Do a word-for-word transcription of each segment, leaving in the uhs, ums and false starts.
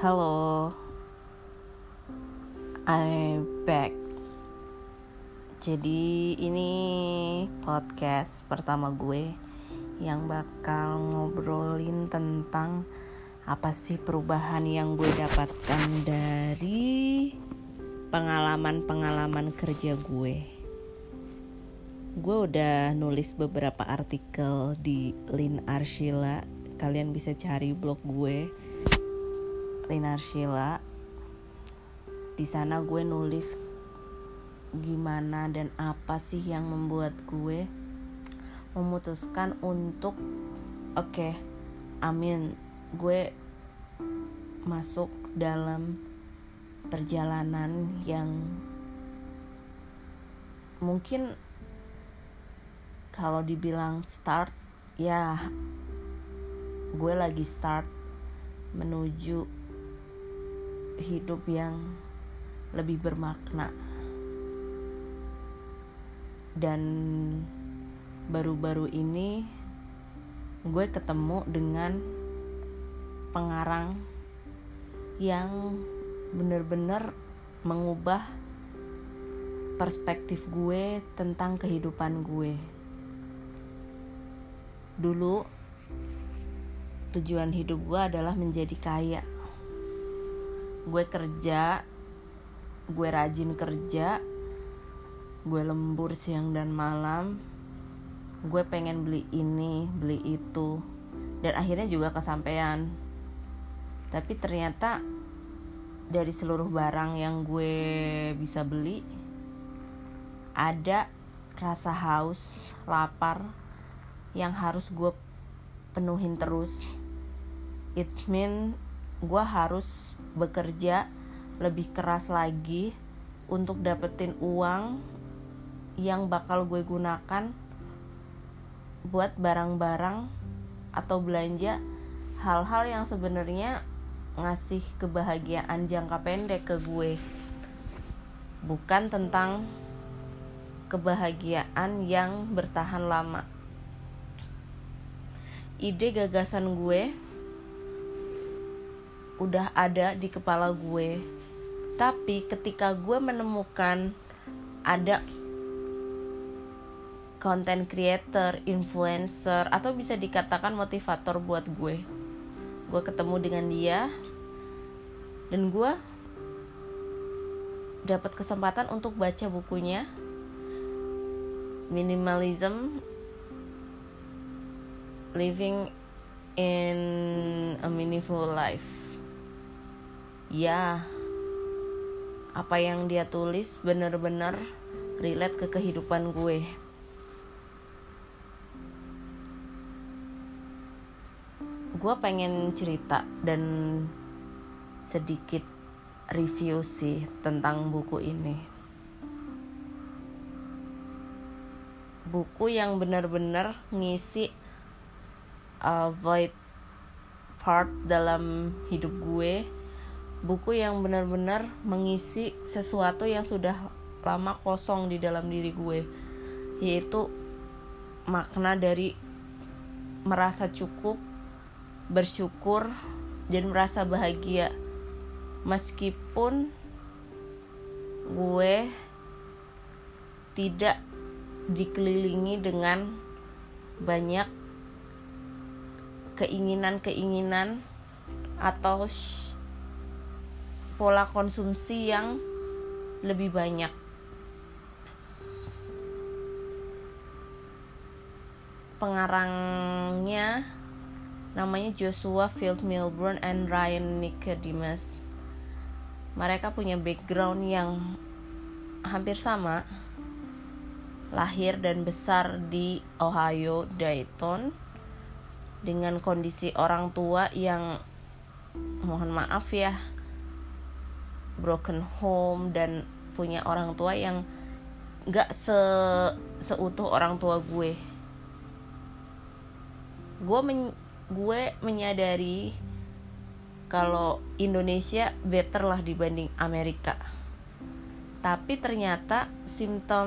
Halo, I'm back. Jadi ini podcast pertama gue yang bakal ngobrolin tentang apa sih perubahan yang gue dapatkan dari pengalaman-pengalaman kerja gue. Gue udah nulis beberapa artikel di Lin Arshila. Kalian bisa cari blog gue Lin Arshila. Di sana gue nulis gimana dan apa sih yang membuat gue memutuskan untuk oke, okay, amin, gue masuk dalam perjalanan yang mungkin kalau dibilang start, ya gue lagi start menuju hidup yang lebih bermakna. Dan baru-baru ini gue ketemu dengan pengarang yang benar-benar mengubah perspektif gue tentang kehidupan gue. Dulu tujuan hidup gue adalah menjadi kaya. Gue kerja, gue rajin kerja, gue lembur siang dan malam, gue pengen beli ini, beli itu, dan akhirnya juga kesampaian. Tapi ternyata dari seluruh barang yang gue bisa beli, ada rasa haus, lapar yang harus gue penuhin terus. It mean gue harus bekerja lebih keras lagi untuk dapetin uang yang bakal gue gunakan buat barang-barang atau belanja hal-hal yang sebenarnya ngasih kebahagiaan jangka pendek ke gue, bukan tentang kebahagiaan yang bertahan lama. Ide gagasan gue udah ada di kepala gue, tapi ketika gue menemukan ada content creator, influencer, atau bisa dikatakan motivator buat gue, gue ketemu dengan dia dan gue dapat kesempatan untuk baca bukunya Minimalism, Living in a Meaningful Life. Ya, apa yang dia tulis benar-benar relate ke kehidupan gue. Gue pengen cerita dan sedikit review sih tentang buku ini. Buku yang benar-benar ngisi uh, void part dalam hidup gue. Buku yang benar-benar mengisi sesuatu yang sudah lama kosong di dalam diri gue, yaitu makna dari merasa cukup, bersyukur, dan merasa bahagia. Meskipun gue tidak dikelilingi dengan banyak keinginan-keinginan atau sh- pola konsumsi yang lebih banyak. Pengarangnya namanya Joshua Field Milburn and Ryan Nicodemus. Mereka punya background yang hampir sama. Lahir dan besar di Ohio, Dayton, dengan kondisi orang tua yang mohon maaf ya, broken home, dan punya orang tua yang gak se seutuh orang tua gue. Gue men- gue menyadari kalau Indonesia better lah dibanding Amerika. Tapi ternyata simptom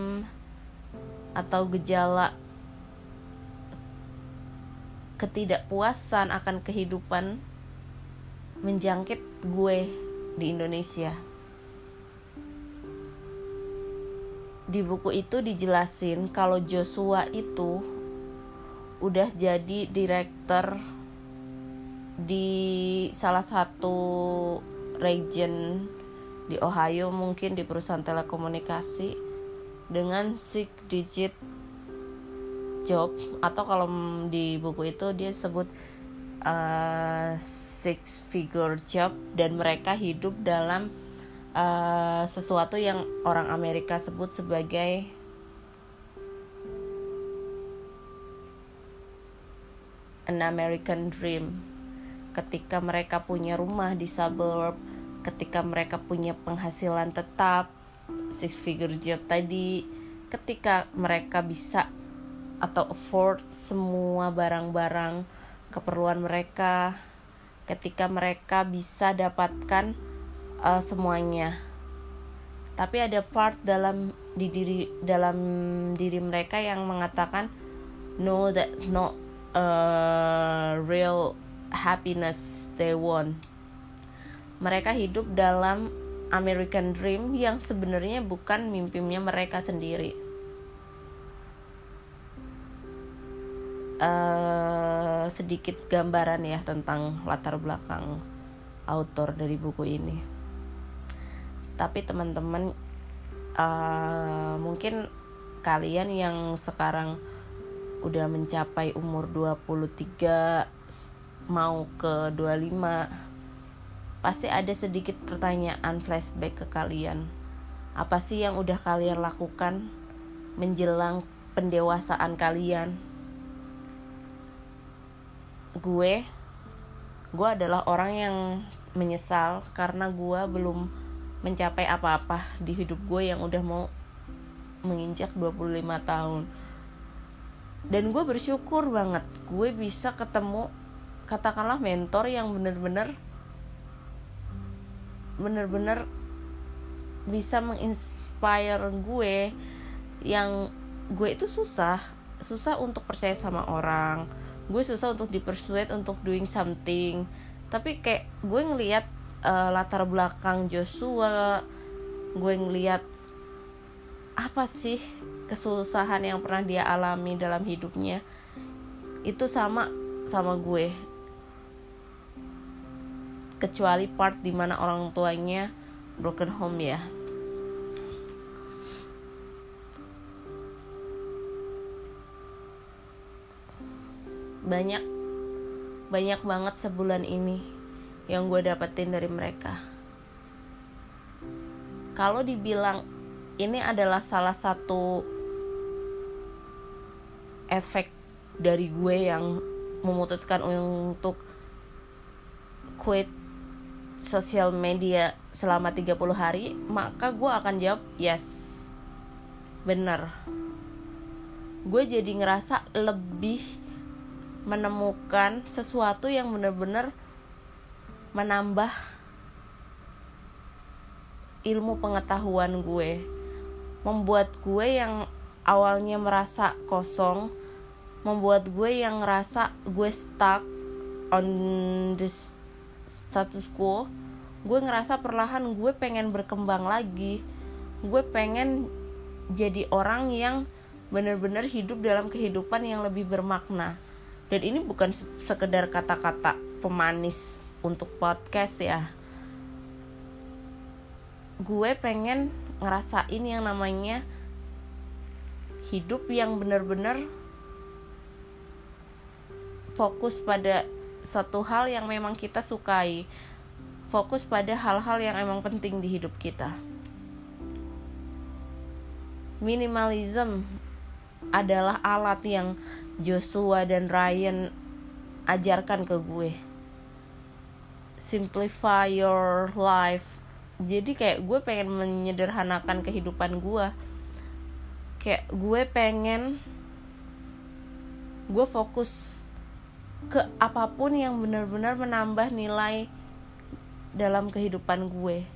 atau gejala ketidakpuasan akan kehidupan menjangkit gue di Indonesia. Di buku itu dijelasin kalau Joshua itu udah jadi direktur di salah satu region di Ohio, mungkin di perusahaan telekomunikasi, dengan six digit job, atau kalau di buku itu dia sebut uh, six figure job, dan mereka hidup dalam uh, sesuatu yang orang Amerika sebut sebagai an American dream. Ketika mereka punya rumah di suburb, ketika mereka punya penghasilan tetap six figure job tadi, ketika mereka bisa atau afford semua barang-barang keperluan mereka, ketika mereka bisa dapatkan uh, semuanya. Tapi ada part dalam di diri dalam diri mereka yang mengatakan no, that's not uh, real happiness they want. Mereka hidup dalam American dream yang sebenarnya bukan mimpinya mereka sendiri. Uh, sedikit gambaran ya tentang latar belakang autor dari buku ini. Tapi teman-teman, uh, mungkin kalian yang sekarang udah mencapai umur dua puluh tiga mau ke dua puluh lima, pasti ada sedikit pertanyaan flashback ke kalian. Apa sih yang udah kalian lakukan menjelang pendewasaan kalian? Gue, gue adalah orang yang menyesal karena gue belum mencapai apa-apa di hidup gue yang udah mau menginjak dua puluh lima tahun. Dan gue bersyukur banget gue bisa ketemu, katakanlah, mentor yang bener-bener bener-bener bisa menginspire gue, yang gue itu susah susah untuk percaya sama orang, gue susah untuk dipersuade untuk doing something. Tapi kayak gue ngelihat uh, latar belakang Joshua, gue ngelihat apa sih kesusahan yang pernah dia alami dalam hidupnya, itu sama sama gue, kecuali part dimana orang tuanya broken home ya. Banyak banyak banget sebulan ini yang gue dapetin dari mereka. Kalau dibilang ini adalah salah satu efek dari gue yang memutuskan untuk quit sosial media selama tiga puluh hari, maka gue akan jawab yes, bener. Gue jadi ngerasa lebih menemukan sesuatu yang benar-benar menambah ilmu pengetahuan gue, membuat gue yang awalnya merasa kosong, membuat gue yang ngerasa gue stuck on this status quo, gue ngerasa perlahan gue pengen berkembang lagi. Gue pengen jadi orang yang benar-benar hidup dalam kehidupan yang lebih bermakna. Dan ini bukan sekedar kata-kata pemanis untuk podcast ya. Gue pengen ngerasain yang namanya hidup yang benar-benar fokus pada satu hal yang memang kita sukai, fokus pada hal-hal yang emang penting di hidup kita. Minimalism adalah alat yang Joshua dan Ryan ajarkan ke gue. Simplify your life. Jadi kayak gue pengen menyederhanakan kehidupan gue. Kayak gue pengen gue fokus ke apapun yang benar-benar menambah nilai dalam kehidupan gue.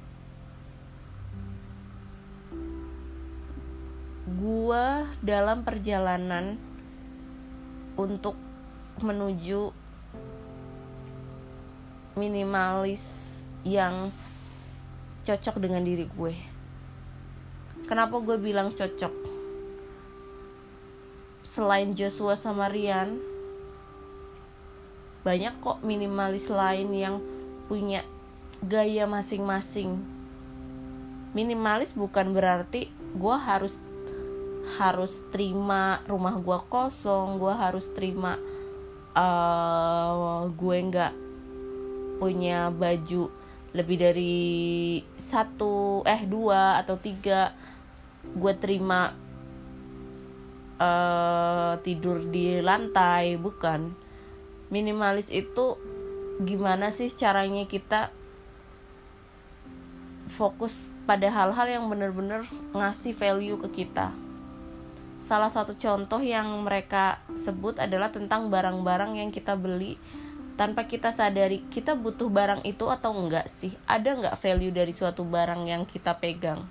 Gue dalam perjalanan untuk menuju minimalis yang cocok dengan diri gue. Kenapa gue bilang cocok? Selain Joshua sama Rian, banyak kok minimalis lain yang punya gaya masing-masing. Minimalis bukan berarti gue harus harus terima rumah gue kosong, gue harus terima uh, gue nggak punya baju lebih dari satu eh dua atau tiga, gue terima uh, tidur di lantai. Bukan. Minimalis itu gimana sih caranya kita fokus pada hal-hal yang benar-benar ngasih value ke kita. Salah satu contoh yang mereka sebut adalah tentang barang-barang yang kita beli tanpa kita sadari kita butuh barang itu atau enggak sih. Ada enggak value dari suatu barang yang kita pegang.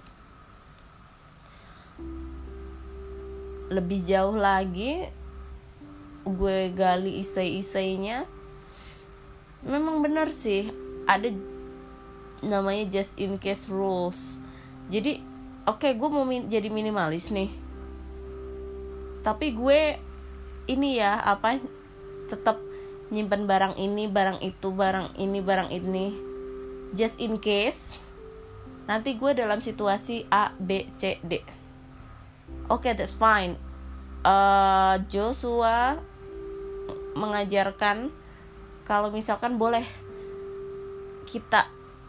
Lebih jauh lagi, gue gali isai-isainya, memang benar sih ada namanya just in case rules. Jadi oke okay, gue mau min- jadi minimalis nih, tapi gue ini ya apa tetap nyimpen barang ini, barang itu, barang ini, barang ini, just in case nanti gue dalam situasi A, B, C, D. Oke, okay, that's fine. uh, Joshua mengajarkan kalau misalkan boleh kita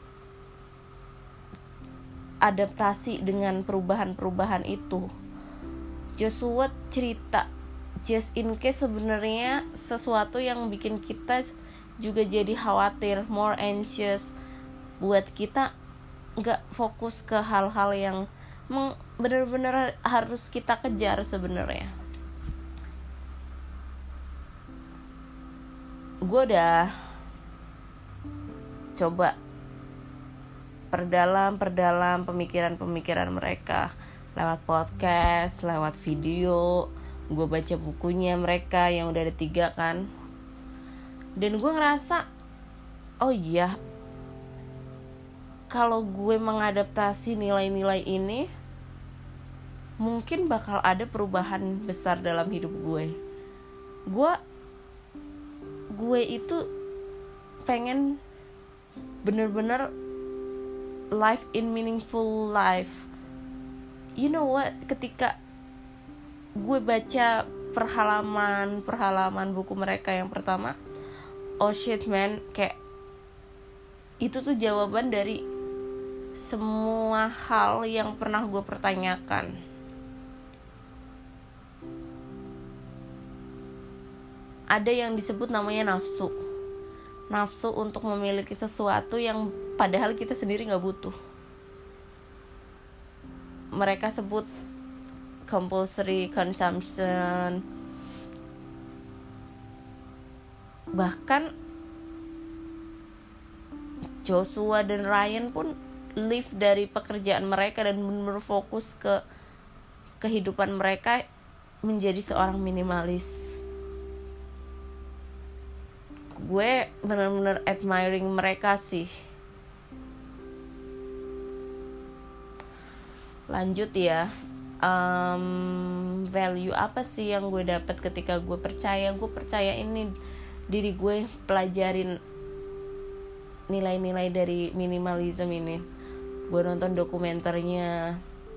adaptasi dengan perubahan-perubahan itu. Joshua cerita just in case sebenarnya sesuatu yang bikin kita juga jadi khawatir, more anxious, buat kita nggak fokus ke hal-hal yang meng- benar-benar harus kita kejar sebenarnya. Gue udah coba perdalam-perdalam pemikiran-pemikiran mereka lewat podcast, lewat video. Gue baca bukunya mereka yang udah ada tiga kan. Dan gue ngerasa, oh iya, kalau gue mengadaptasi nilai-nilai ini, mungkin bakal ada perubahan besar dalam hidup gue. Gue gue itu pengen bener-bener life in meaningful life. You know what? Ketika gue baca perhalaman perhalaman buku mereka yang pertama, oh shit man, kayak itu tuh jawaban dari semua hal yang pernah gue pertanyakan. Ada yang disebut namanya nafsu. Nafsu untuk memiliki sesuatu yang padahal kita sendiri gak butuh. Mereka sebut compulsory consumption. Bahkan Joshua dan Ryan pun live dari pekerjaan mereka dan benar-benar fokus ke kehidupan mereka menjadi seorang minimalis. Gue benar-benar admiring mereka sih. Lanjut ya, um, value apa sih yang gue dapat ketika gue percaya gue percaya ini diri gue pelajarin nilai-nilai dari minimalism ini. Gue nonton dokumenternya,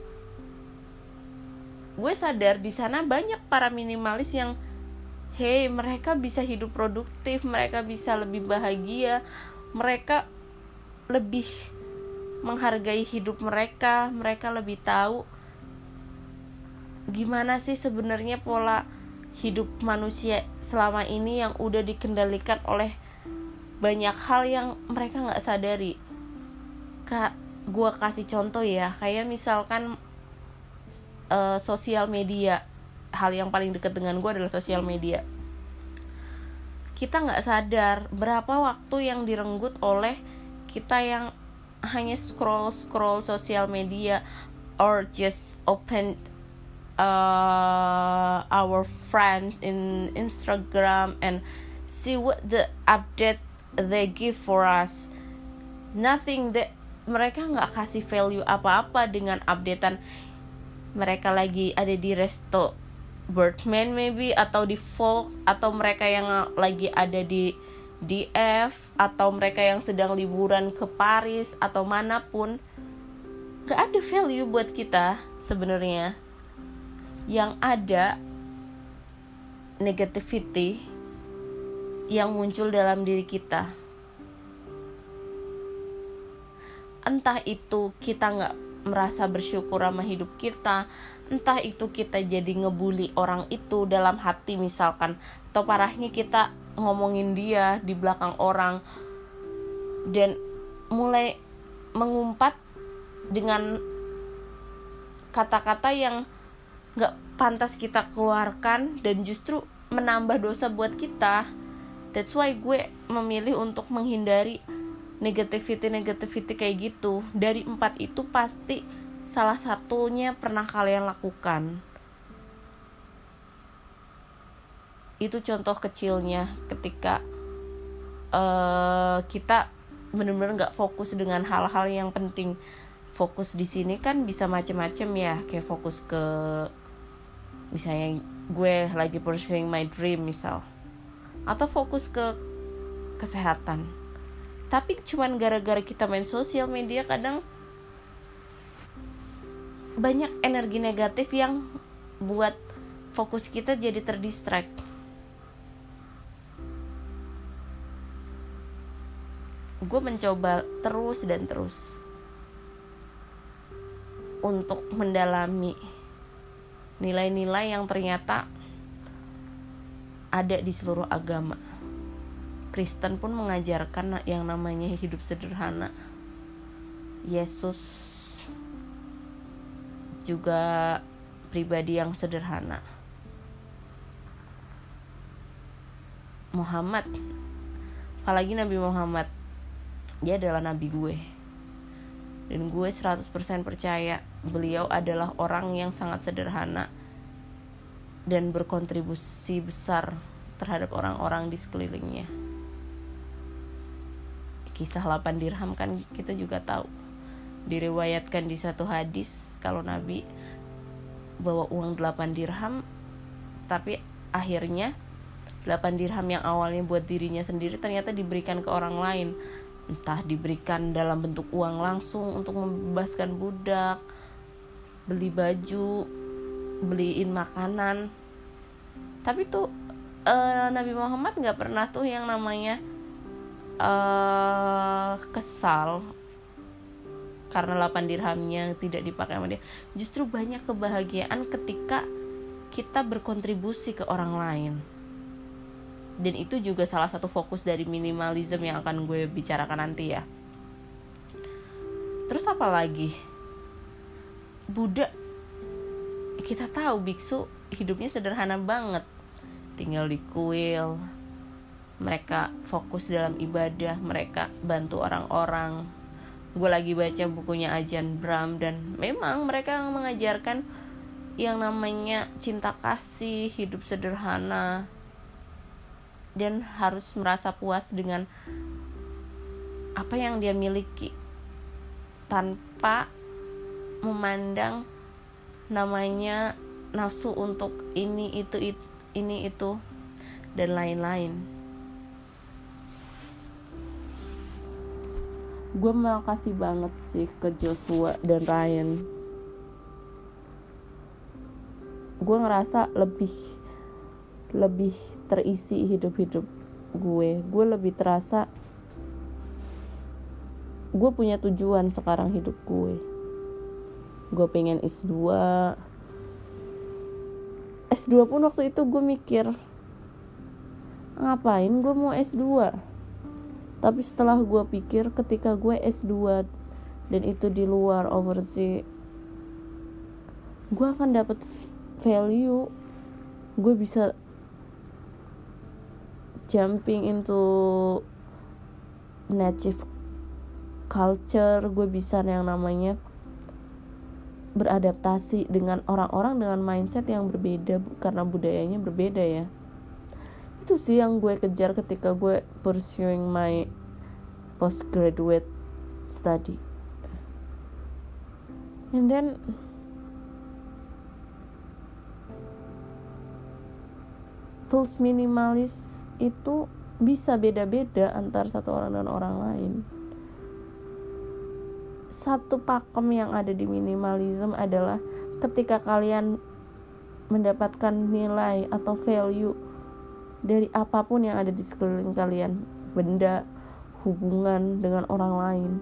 gue sadar di sana banyak para minimalis yang hey, mereka bisa hidup produktif, mereka bisa lebih bahagia, mereka lebih menghargai hidup mereka, mereka lebih tahu gimana sih sebenarnya pola hidup manusia selama ini yang udah dikendalikan oleh banyak hal yang mereka nggak sadari. Kak, gue kasih contoh ya, kayak misalkan uh, sosial media. Hal yang paling dekat dengan gue adalah sosial media. Kita nggak sadar berapa waktu yang direnggut oleh kita yang hanya scroll scroll sosial media or just open uh, our friends in Instagram and see what the update they give for us, nothing. That mereka nggak kasih value apa-apa dengan updatean mereka lagi ada di resto Birdman maybe, atau di Fox, atau mereka yang lagi ada di D F, atau mereka yang sedang liburan ke Paris atau manapun. Nggak ada value buat kita sebenarnya. Yang ada negativity yang muncul dalam diri kita. Entah itu kita nggak merasa bersyukur sama hidup kita, entah itu kita jadi ngebully orang itu dalam hati misalkan, atau parahnya kita ngomongin dia di belakang orang dan mulai mengumpat dengan kata-kata yang gak pantas kita keluarkan dan justru menambah dosa buat kita. That's why gue memilih untuk menghindari negativity-negativity kayak gitu. Dari empat itu pasti salah satunya pernah kalian lakukan. Itu contoh kecilnya ketika uh, kita benar-benar gak fokus dengan hal-hal yang penting. Fokus di sini kan bisa macam-macam ya, kayak fokus ke misalnya gue lagi pursuing my dream misal, atau fokus ke kesehatan. Tapi cuman gara-gara kita main sosial media kadang banyak energi negatif yang buat fokus kita jadi terdistract. Gue mencoba terus dan terus untuk mendalami nilai-nilai yang ternyata ada di seluruh agama. Kristen pun mengajarkan yang namanya hidup sederhana. Yesus juga pribadi yang sederhana. Muhammad, apalagi Nabi Muhammad, dia adalah nabi gue. Dan gue seratus persen percaya beliau adalah orang yang sangat sederhana dan berkontribusi besar terhadap orang-orang di sekelilingnya. Kisah delapan dirham kan kita juga tahu. Diriwayatkan di satu hadis kalau Nabi bawa uang delapan dirham, tapi akhirnya delapan dirham yang awalnya buat dirinya sendiri ternyata diberikan ke orang lain. Entah diberikan dalam bentuk uang langsung untuk membebaskan budak, beli baju, beliin makanan. Tapi tuh uh, Nabi Muhammad gak pernah tuh yang namanya uh, kesal karena delapan dirhamnya tidak dipakai sama dia. Justru banyak kebahagiaan ketika kita berkontribusi ke orang lain. Dan itu juga salah satu fokus dari minimalism yang akan gue bicarakan nanti ya. Terus apa lagi? Buddha, kita tahu biksu hidupnya sederhana banget, tinggal di kuil. Mereka fokus dalam ibadah, mereka bantu orang-orang. Gue lagi baca bukunya Ajahn Brahm dan memang mereka mengajarkan yang namanya cinta kasih, hidup sederhana, dan harus merasa puas dengan apa yang dia miliki tanpa memandang namanya nafsu untuk ini itu, itu ini itu dan lain-lain. Gue makasih banget sih ke Joshua dan Ryan. Gue ngerasa lebih lebih terisi hidup-hidup gue. Gue lebih terasa gue punya tujuan sekarang hidup gue. Gue pengen S dua. S dua pun waktu itu gue mikir, ngapain gue mau S dua? Tapi setelah gue pikir, ketika gue S dua dan itu di luar overseas, gue akan dapat value. Gue bisa jumping into native culture, gue bisa yang namanya beradaptasi dengan orang-orang dengan mindset yang berbeda karena budayanya berbeda ya. Itu sih yang gue kejar ketika gue pursuing my postgraduate study. And then tools minimalis itu bisa beda-beda antar satu orang dan orang lain. Satu pakem yang ada di minimalism adalah ketika kalian mendapatkan nilai atau value dari apapun yang ada di sekeliling kalian, benda, hubungan dengan orang lain,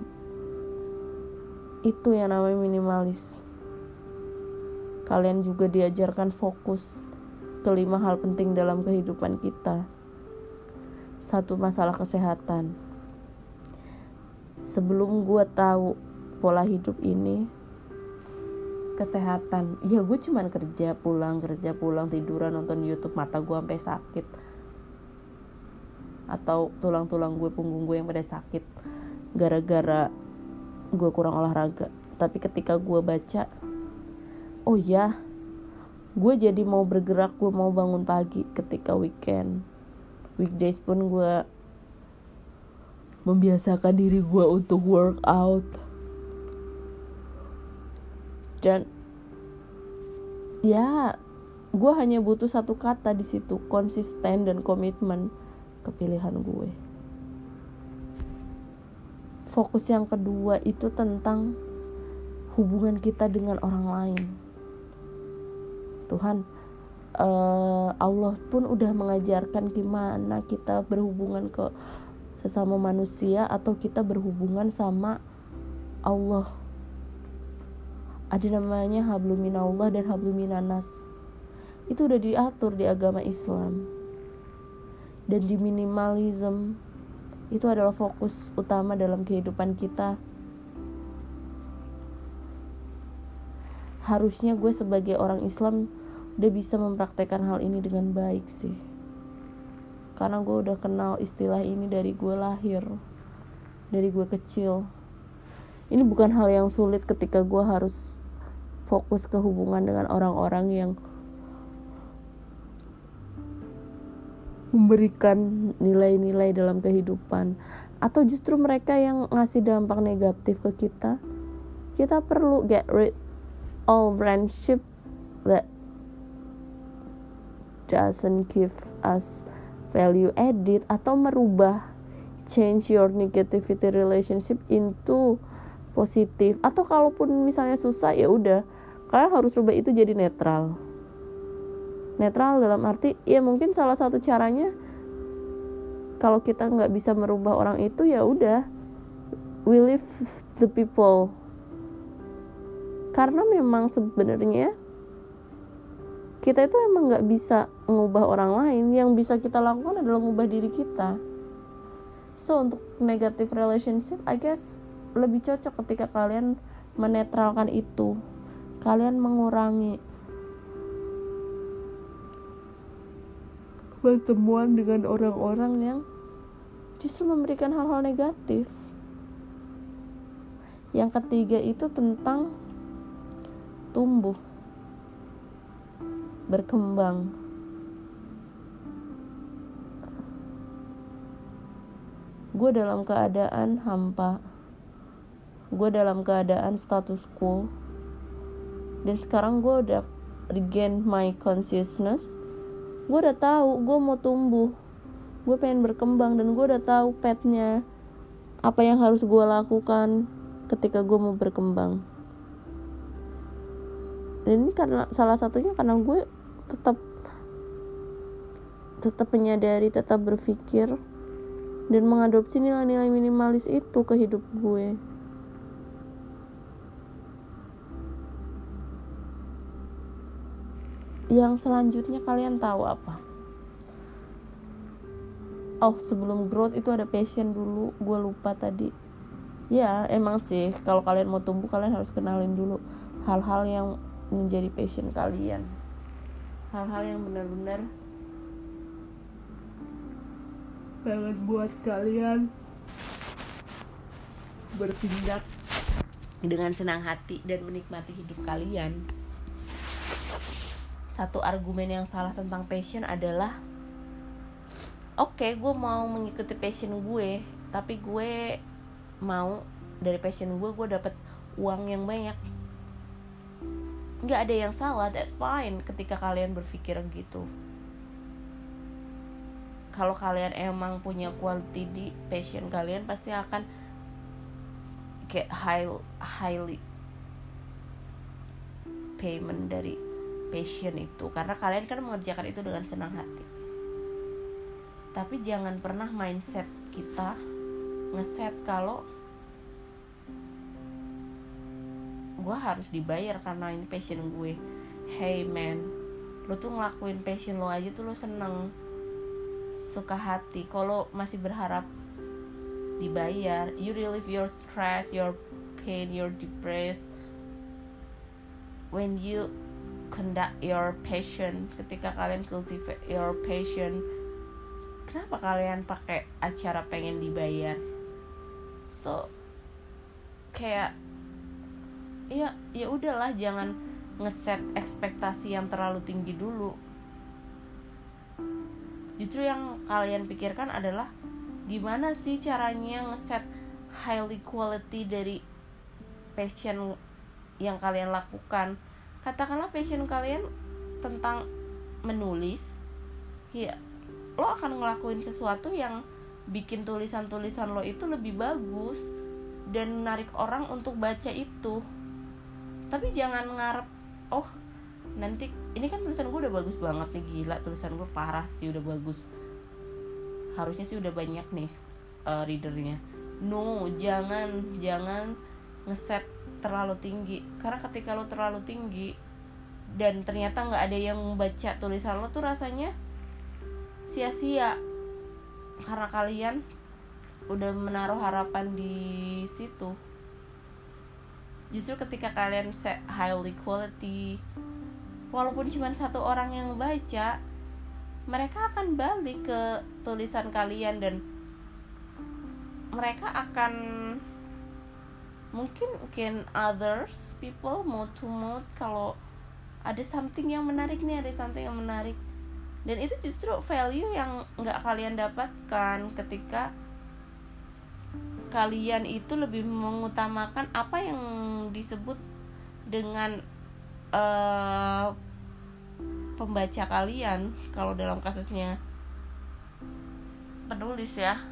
itu yang namanya minimalis. Kalian juga diajarkan fokus ke lima hal penting dalam kehidupan kita. Satu, masalah kesehatan. Sebelum gue tahu pola hidup ini, kesehatan, ya gue cuman kerja pulang, kerja pulang, tiduran, nonton YouTube, mata gue sampai sakit, atau tulang-tulang gue, punggung gue yang pada sakit gara-gara gue kurang olahraga. Tapi ketika gue baca, oh ya, gue jadi mau bergerak, gue mau bangun pagi ketika weekend. Weekdays pun gue membiasakan diri gue untuk workout. Dan ya, gue hanya butuh satu kata di situ, konsisten dan komitmen ke pilihan gue. Fokus yang kedua itu tentang hubungan kita dengan orang lain. Tuhan, uh, Allah pun udah mengajarkan gimana kita berhubungan ke sesama manusia atau kita berhubungan sama Allah. Ada namanya hablum minallah dan hablum minanas. Itu udah diatur di agama Islam. Dan di minimalism itu adalah fokus utama dalam kehidupan kita. Harusnya gue sebagai orang Islam udah bisa mempraktekkan hal ini dengan baik sih. Karena gue udah kenal istilah ini dari gue lahir, dari gue kecil. Ini bukan hal yang sulit ketika gue harus fokus ke hubungan dengan orang-orang yang memberikan nilai-nilai dalam kehidupan, atau justru mereka yang ngasih dampak negatif ke kita. Kita perlu get rid of friendship that doesn't give us value added, atau merubah, change your negativity relationship into positif. Atau kalaupun misalnya susah, ya udah, kalian harus rubah itu jadi netral. Netral dalam arti, ya mungkin salah satu caranya, kalau kita nggak bisa merubah orang itu, ya udah, we leave the people. Karena memang sebenarnya kita itu emang nggak bisa mengubah orang lain. Yang bisa kita lakukan adalah mengubah diri kita. So untuk negative relationship, I guess lebih cocok ketika kalian menetralkan itu. Kalian mengurangi pertemuan dengan orang-orang yang justru memberikan hal-hal negatif. Yang ketiga itu tentang tumbuh, berkembang. Gue dalam keadaan hampa, gue dalam keadaan status quo, dan sekarang gue udah regain my consciousness. Gue udah tahu gue mau tumbuh, gue pengen berkembang, dan gue udah tahu path-nya apa yang harus gue lakukan ketika gue mau berkembang. Dan ini karena salah satunya karena gue tetap tetap menyadari, tetap berpikir dan mengadopsi nilai-nilai minimalis itu ke hidup gue. Yang selanjutnya kalian tahu apa? Oh, sebelum growth itu ada passion dulu. Gue lupa tadi. Ya, emang sih kalau kalian mau tumbuh, kalian harus kenalin dulu hal-hal yang menjadi passion kalian. Hal-hal yang benar-benar banget buat kalian bertindak dengan senang hati dan menikmati hidup kalian. Satu argumen yang salah tentang passion adalah oke okay, gue mau mengikuti passion gue, tapi gue mau dari passion gue gue dapet uang yang banyak. Nggak ada yang salah, that's fine ketika kalian berpikir gitu. Kalau kalian emang punya quality di passion kalian, pasti akan get high, highly payment dari passion itu, karena kalian kan mengerjakan itu dengan senang hati. Tapi jangan pernah mindset kita ngeset kalau gue harus dibayar karena ini passion gue. Hey man, lo tuh ngelakuin passion lo aja tuh lo seneng, suka hati. Kalau masih berharap dibayar, you relieve your stress, your pain, your depressed when you conduct your passion. Ketika kalian cultivate your passion, kenapa kalian pakai acara pengen dibayar? So kayak ya ya udahlah, jangan ngeset ekspektasi yang terlalu tinggi dulu. Justru yang kalian pikirkan adalah gimana sih caranya ngeset highly quality dari passion yang kalian lakukan. Katakanlah passion kalian tentang menulis, ya lo akan ngelakuin sesuatu yang bikin tulisan-tulisan lo itu lebih bagus dan menarik orang untuk baca itu. Tapi jangan ngarep, oh nanti ini kan tulisan gue udah bagus banget nih, gila tulisan gue parah sih, udah bagus, harusnya sih udah banyak nih uh, readernya. No, jangan jangan ngeset terlalu tinggi, karena ketika lo terlalu tinggi dan ternyata nggak ada yang baca tulisan lo tuh rasanya sia-sia, karena kalian udah menaruh harapan di situ. Justru ketika kalian set highly quality, walaupun cuma satu orang yang baca, mereka akan balik ke tulisan kalian dan mereka akan mungkin mungkin others people mood to mood kalau ada something yang menarik nih, ada something yang menarik. Dan itu justru value yang nggak kalian dapatkan ketika kalian itu lebih mengutamakan apa yang disebut dengan uh, pembaca kalian. Kalau dalam kasusnya penulis ya,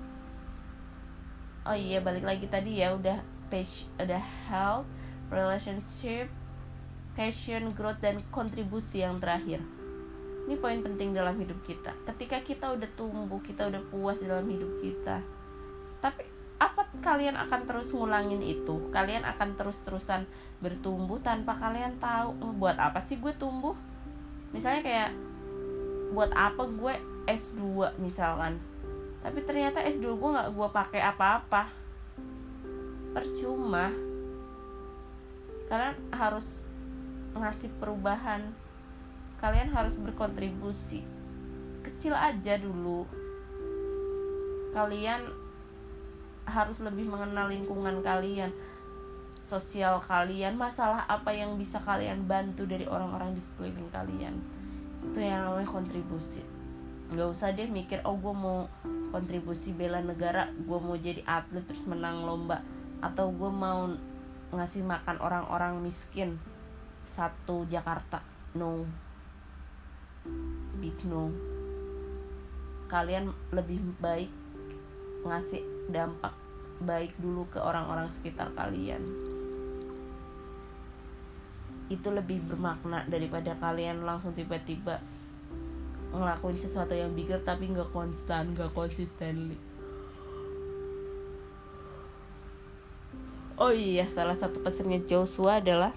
oh iya balik lagi tadi ya, udah page, udah health, relationship, passion, growth, dan kontribusi yang terakhir. Ini poin penting dalam hidup kita. Ketika kita udah tumbuh, kita udah puas dalam hidup kita, tapi apa kalian akan terus ngulangin itu? Kalian akan terus-terusan bertumbuh tanpa kalian tahu, oh, buat apa sih gue tumbuh? Misalnya kayak buat apa gue S dua misalkan, tapi ternyata S dua gue gak gue pakai apa-apa, percuma. Kalian harus ngasih perubahan, kalian harus berkontribusi kecil aja dulu. Kalian harus lebih mengenal lingkungan kalian, sosial kalian, masalah apa yang bisa kalian bantu dari orang-orang di sekeliling kalian. Itu yang namanya kontribusi. Gak usah deh mikir, oh gue mau kontribusi bela negara, gue mau jadi atlet terus menang lomba, atau gue mau ngasih makan orang-orang miskin satu Jakarta. No, big no. Kalian lebih baik ngasih dampak baik dulu ke orang-orang sekitar kalian. Itu lebih bermakna daripada kalian langsung tiba-tiba ngelakuin sesuatu yang bigger tapi gak konstan, gak consistently. Oh iya, salah satu pesannya Joshua adalah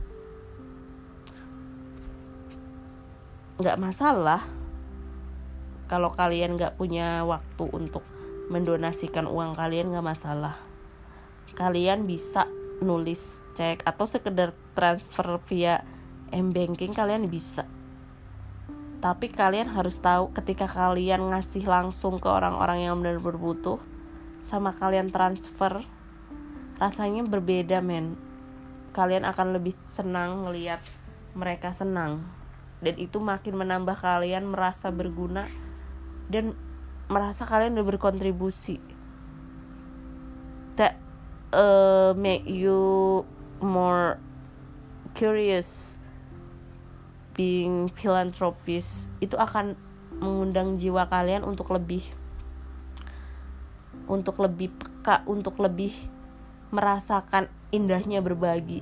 gak masalah kalau kalian gak punya waktu untuk mendonasikan uang kalian, gak masalah. Kalian bisa nulis cek atau sekedar transfer via m-banking, kalian bisa. Tapi kalian harus tahu, ketika kalian ngasih langsung ke orang-orang yang benar-benar butuh sama kalian transfer, rasanya berbeda men. Kalian akan lebih senang ngelihat mereka senang, dan itu makin menambah kalian merasa berguna dan merasa kalian udah berkontribusi, that uh, make you more curious, being philanthropist, itu akan mengundang jiwa kalian untuk lebih untuk lebih peka, untuk lebih merasakan indahnya berbagi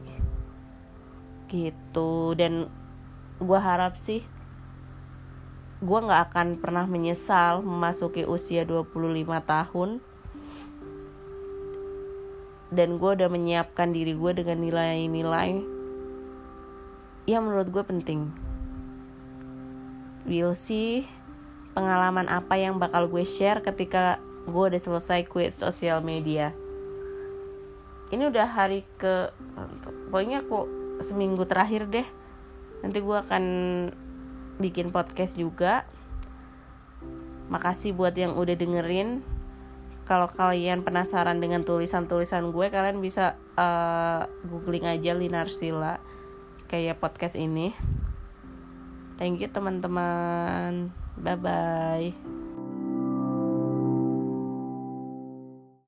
gitu. Dan gue harap sih gue gak akan pernah menyesal memasuki usia dua puluh lima tahun, dan gue udah menyiapkan diri gue dengan nilai-nilai yang menurut gue penting. We'll see pengalaman apa yang bakal gue share ketika gue udah selesai quit sosial media. Ini udah hari ke, pokoknya kok seminggu terakhir deh. Nanti gue akan bikin podcast juga. Makasih buat yang udah dengerin. Kalau kalian penasaran dengan tulisan-tulisan gue, kalian bisa uh, googling aja Linarsila kayak podcast ini. Thank you teman-teman. Bye bye.